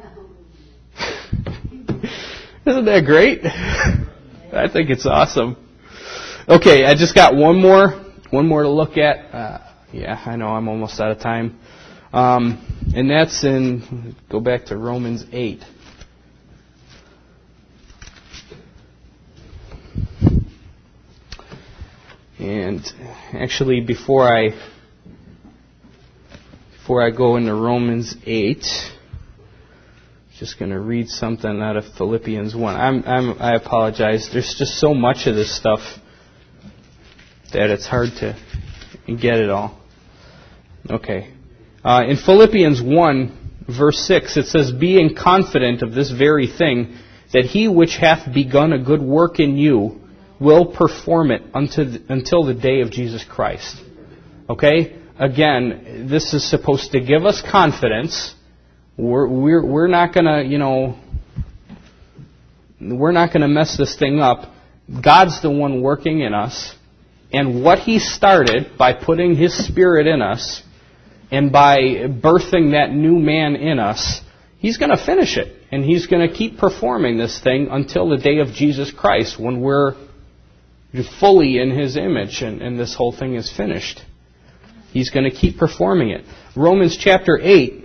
Isn't that great? I think it's awesome. Okay, I just got one more to look at. I know I'm almost out of time. And that's go back to Romans 8. And actually, before I go into Romans 8, I'm just going to read something out of Philippians 1. I apologize. There's just so much of this stuff that it's hard to get it all. Okay. In Philippians 1, verse 6, it says, being confident of this very thing, that He which hath begun a good work in you will perform it until the day of Jesus Christ. Okay? Again, this is supposed to give us confidence. We're not gonna, we're not gonna mess this thing up. God's the one working in us. And what He started by putting His Spirit in us and by birthing that new man in us, He's going to finish it. And He's going to keep performing this thing until the day of Jesus Christ when we're fully in His image and this whole thing is finished. He's going to keep performing it. Romans chapter 8.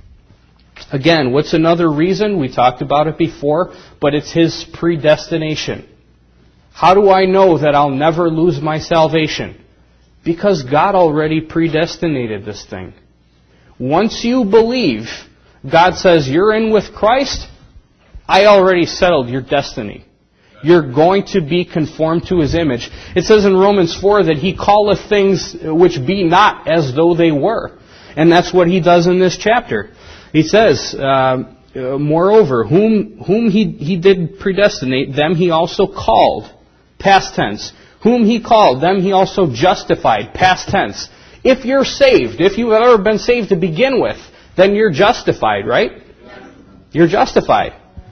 Again, what's another reason? We talked about it before, but it's His predestination. How do I know that I'll never lose my salvation? Because God already predestinated this thing. Once you believe, God says, you're in with Christ, I already settled your destiny. You're going to be conformed to His image. It says in Romans 4 that He calleth things which be not as though they were. And that's what He does in this chapter. He says, moreover, whom he did predestinate, them He also called. Past tense. Whom He called, them He also justified. Past tense. If you're saved, if you've ever been saved to begin with, then you're justified, right? You're justified.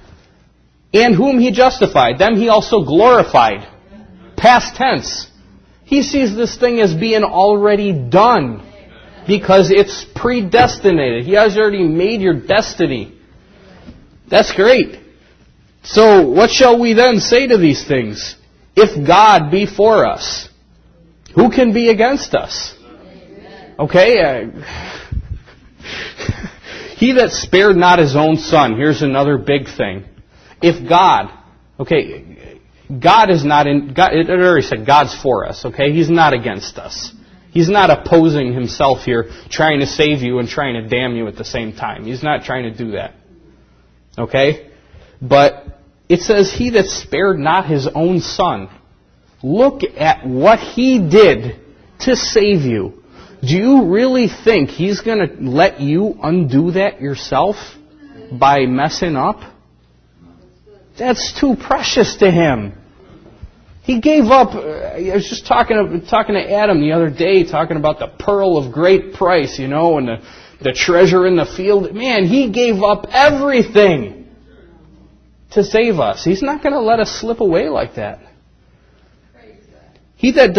And whom He justified, them He also glorified. Past tense. He sees this thing as being already done because it's predestinated. He has already made your destiny. That's great. So what shall we then say to these things? If God be for us, who can be against us? Okay? He that spared not his own son. Here's another big thing. If God, God is not in, God, it already said God's for us, okay? He's not against us. He's not opposing himself here, trying to save you and trying to damn you at the same time. He's not trying to do that. Okay? But it says, he that spared not his own son. Look at what he did to save you. Do you really think he's going to let you undo that yourself by messing up? That's too precious to him. He gave up. I was just talking to Adam the other day, talking about the pearl of great price, and the treasure in the field. Man, he gave up everything to save us. He's not going to let us slip away like that. He that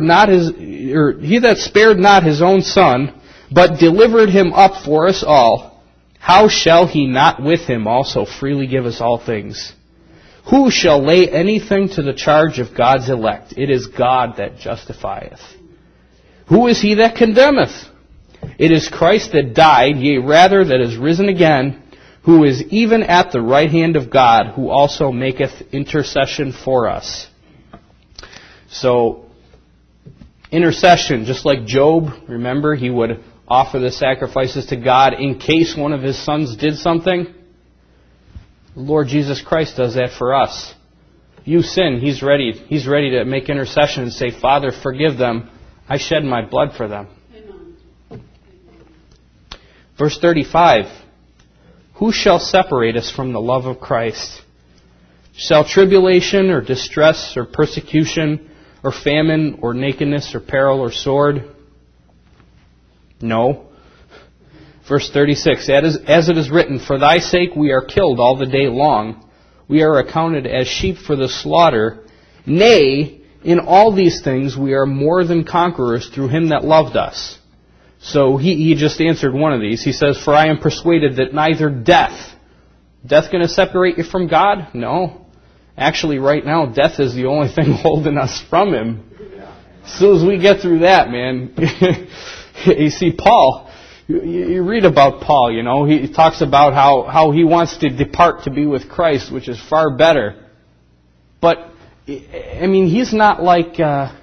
spared not his own son, but delivered him up for us all, how shall he not with him also freely give us all things? Who shall lay anything to the charge of God's elect? It is God that justifieth. Who is he that condemneth? It is Christ that died, yea, rather that is risen again, who is even at the right hand of God, who also maketh intercession for us. So, intercession, just like Job, remember, he would offer the sacrifices to God in case one of his sons did something. The Lord Jesus Christ does that for us. You sin, He's ready. He's ready to make intercession and say, Father, forgive them. I shed my blood for them. Amen. Verse 35. Who shall separate us from the love of Christ? Shall tribulation or distress or persecution or famine or nakedness or peril or sword? No. Verse 36, as it is written, for thy sake we are killed all the day long. We are accounted as sheep for the slaughter. Nay, in all these things we are more than conquerors through him that loved us. So he just answered one of these. He says, for I am persuaded that neither death going to separate you from God? No. Actually, right now, death is the only thing holding us from him. As soon as we get through that, man, you see, Paul... You read about Paul, he talks about how he wants to depart to be with Christ, which is far better. But, I mean, he's not like,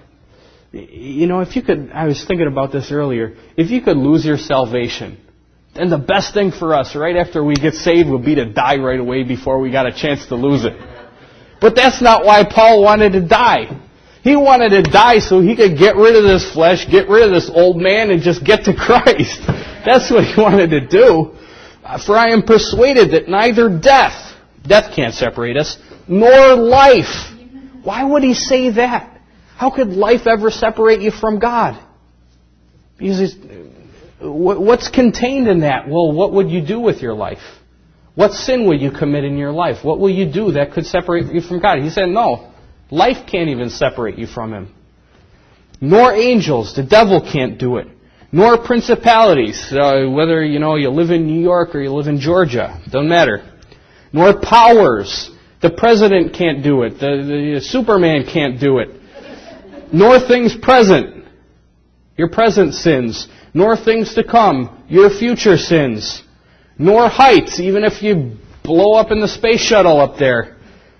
if you could, I was thinking about this earlier, if you could lose your salvation, then the best thing for us right after we get saved would be to die right away before we got a chance to lose it. But that's not why Paul wanted to die. He wanted to die so he could get rid of this flesh, get rid of this old man, and just get to Christ. That's what he wanted to do. For I am persuaded that neither death can't separate us, nor life. Why would he say that? How could life ever separate you from God? Because what's contained in that? Well, what would you do with your life? What sin would you commit in your life? What will you do that could separate you from God? He said, no. Life can't even separate you from him. Nor angels. The devil can't do it. Nor principalities. Whether, you live in New York or you live in Georgia. Doesn't matter. Nor powers. The president can't do it. The Superman can't do it. Nor things present. Your present sins. Nor things to come. Your future sins. Nor heights. Even if you blow up in the space shuttle up there.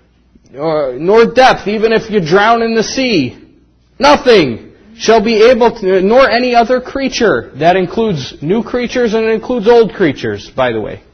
Nor depth, even if you drown in the sea. Nothing shall be able to, nor any other creature. That includes new creatures and it includes old creatures, by the way.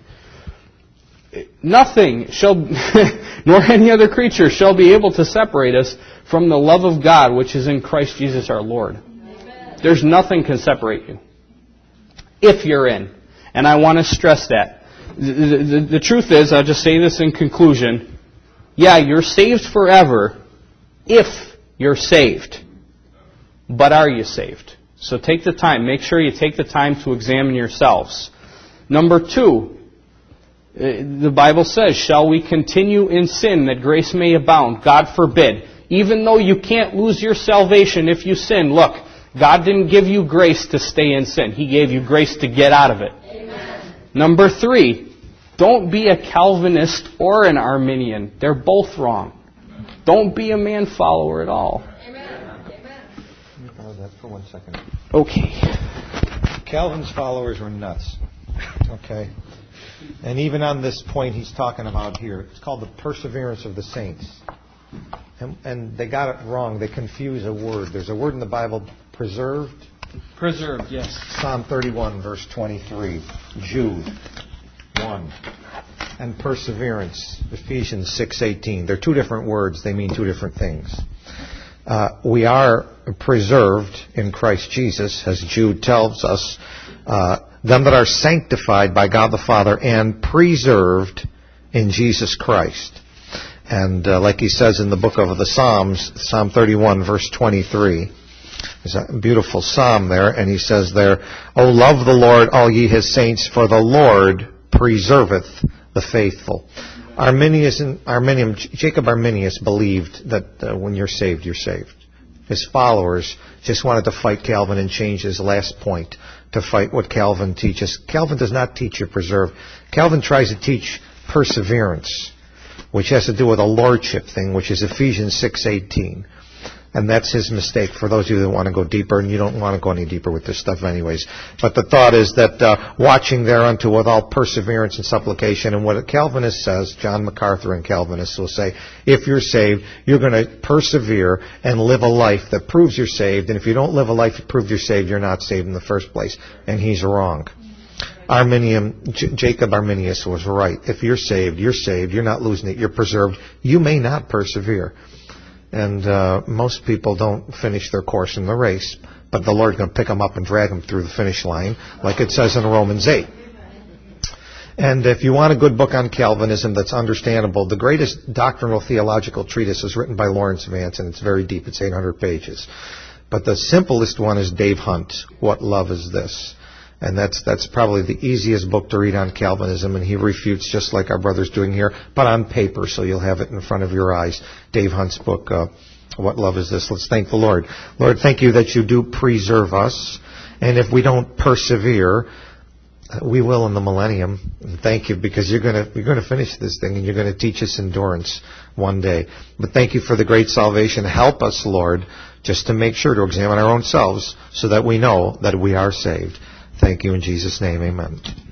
Nothing shall, nor any other creature shall be able to separate us from the love of God which is in Christ Jesus our Lord. Amen. There's nothing can separate you. If you're in. And I want to stress that. The truth is, I'll just say this in conclusion, yeah, you're saved forever if you're saved. But are you saved? So take the time. Make sure you take the time to examine yourselves. Number 2, the Bible says, shall we continue in sin that grace may abound? God forbid. Even though you can't lose your salvation if you sin, look, God didn't give you grace to stay in sin. He gave you grace to get out of it. Amen. Number 3, don't be a Calvinist or an Arminian. They're both wrong. Don't be a man follower at all. Amen. That for 1 second. Okay. Calvin's followers were nuts. Okay. And even on this point he's talking about here, it's called the perseverance of the saints. And they got it wrong. They confuse a word. There's a word in the Bible, preserved. Preserved, yes. Psalm 31, verse 23. Jude 1. And perseverance, Ephesians 6:18. They're two different words. They mean two different things. We are preserved in Christ Jesus, as Jude tells us, them that are sanctified by God the Father and preserved in Jesus Christ. And like he says in the book of the Psalms, Psalm 31, verse 23, there's a beautiful psalm there, and he says there, O love the Lord, all ye his saints, for the Lord preserveth the faithful. Jacob Arminius believed that when you're saved, you're saved. His followers just wanted to fight Calvin and change his last point to fight what Calvin teaches. Calvin does not teach you preserve. Calvin tries to teach perseverance, which has to do with a lordship thing, which is Ephesians 6:18. And that's his mistake for those of you that want to go deeper, and you don't want to go any deeper with this stuff anyways. But the thought is that watching thereunto with all perseverance and supplication, and what a Calvinist says, John MacArthur and Calvinists will say, if you're saved, you're going to persevere and live a life that proves you're saved, and if you don't live a life that proves you're saved, you're not saved in the first place. And he's wrong. Jacob Arminius was right. If you're saved, you're not losing it, you're preserved. You may not persevere. And most people don't finish their course in the race, but the Lord's going to pick them up and drag them through the finish line, like it says in Romans 8. And if you want a good book on Calvinism that's understandable, the greatest doctrinal theological treatise is written by Lawrence Vance, and it's very deep. It's 800 pages. But the simplest one is Dave Hunt, What Love Is This? And that's probably the easiest book to read on Calvinism, and he refutes just like our brother's doing here, but on paper, so you'll have it in front of your eyes. Dave Hunt's book, What Love Is This? Let's thank the Lord. Lord, thank you that you do preserve us, and if we don't persevere, we will in the millennium. And thank you, because you're going to finish this thing, and you're going to teach us endurance one day. But thank you for the great salvation. Help us, Lord, just to make sure to examine our own selves so that we know that we are saved. Thank you in Jesus' name, amen.